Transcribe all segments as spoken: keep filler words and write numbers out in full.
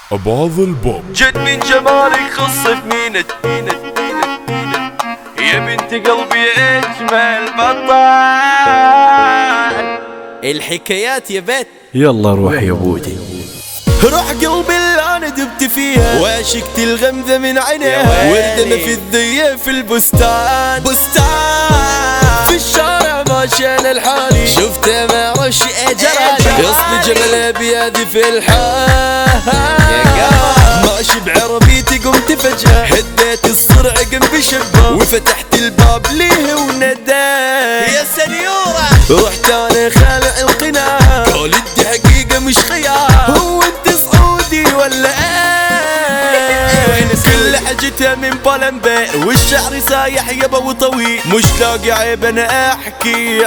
أباظ البوب. جد من جمالك خصف مينت مينت مينت مينت يا بنت قلبي اجمل بطال. الحكايات يا بيت. يلا روح يا بودي. روح قلبي اللي انا دبت فيها وعشقت الغمذة من عينيها وردة في الذية في البستان بستان في الشارع ماشينا الحالي شفته ما رش اجرالي يصل جمل ابيادي في الحال ماشي بعربيتي قمت فجأة هديت الصرع قم بشبه وفتحت الباب ليه ونداه يا سنيورة. رحت انا خالع القناع قال دي حقيقة مش خيال هو انت سعودي ولا ايه كل حاجتها من بلمبي والشعر سايح يبا وطويل مش لاقي عيب انا احكي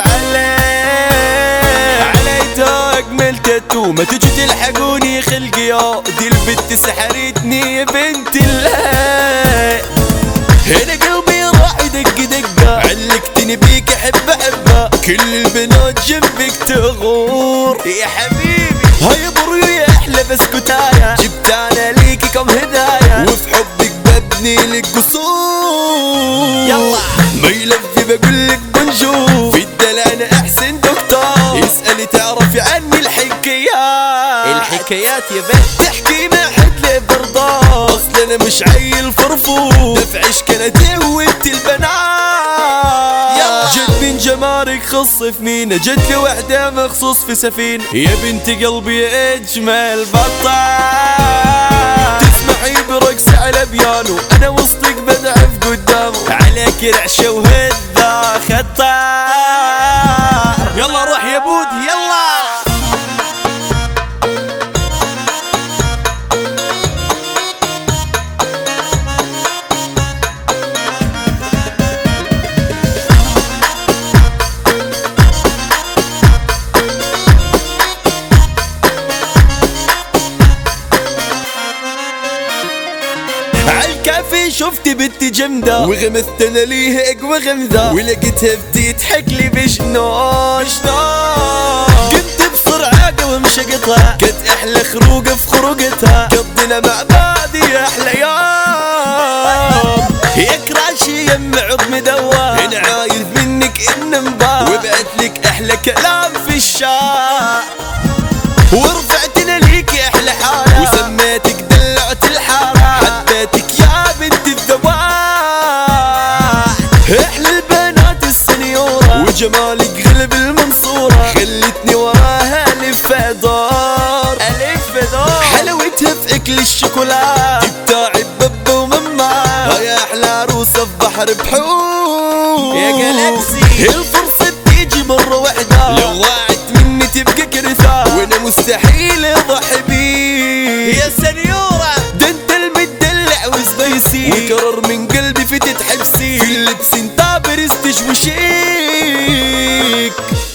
عليه عليتها اجمل تاتو ما تجي تلحقوني خلقي يا دي البت سحرتني يا بنت الله هنا قلبي راح يدق دقة علقتني بيك احب احبها كل البنات جنبك تغور يا حبيبي هاي بريو يا احلى بسكوتايا جبت انا ليكي كم هدايا وفي حبك ببني لك قصور يلا ما يلفي بقولك بنشوف في الدلع انا احسن دكتور اسألي تعرفي عني الحكايات الحكايات يا بيت. تحكي ما حد لي برضاه اصلا انا مش عيل فرفور دفعش كانت وانت البنات يلا جد من جمالك خصف مينا جد لي وحده مخصوص في سفينة يا بنت قلبي اجمل بطال تسمعي برقص على بيانو انا وسطك بدعف قدامه عليك رعشه وهذا خطار يلا روح يا بودي يلا. عالكافي شفت بنت جمدة وغمثت انا ليها اقوى غمذة ولقيتها بتضحك لي بجنون بجنون قمت بسرعة قوم شقطها كانت احلى خروقة في خروقتها قضينا مع بعض يا احلى يوم يا كراشي يم عظم دوا هنا عايز منك ان مبار وبعت لك احلى كلام في الشارع ورفعتنا ليك احلى حالة وسميتك دلعت الحارة حبيتك يا بنت الذوات احلى البنات السنيورة وجمالك غلب المنصورة خلتني وراها الف دور الف دور حلوتها في اكل الشوكولات جبتها عببة وماما يا احلى عروسة في بحر بحور يا جالاكسي الفرصة بتيجي مرة واحدة لو ضاعت مني تبقى كرثة وانا مستحيل اضحي بيك يا سنيورة. ده انت المدلع وسبيسي وكرر من قلبي فتت حبسي في اللبس انت برستش وشيك